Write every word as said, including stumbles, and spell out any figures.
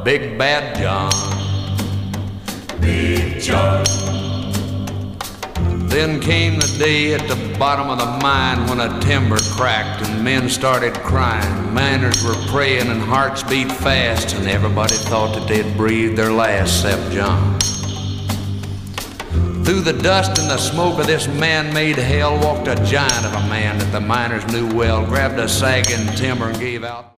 Big Bad John. Big John. Then came the day at the bottom of the mine when a timber cracked and men started crying. Miners were praying and hearts beat fast, and everybody thought that they'd breathed their last except John. Through the dust and the smoke of this man-made hell walked a giant of a man that the miners knew well, grabbed a sagging timber and gave out.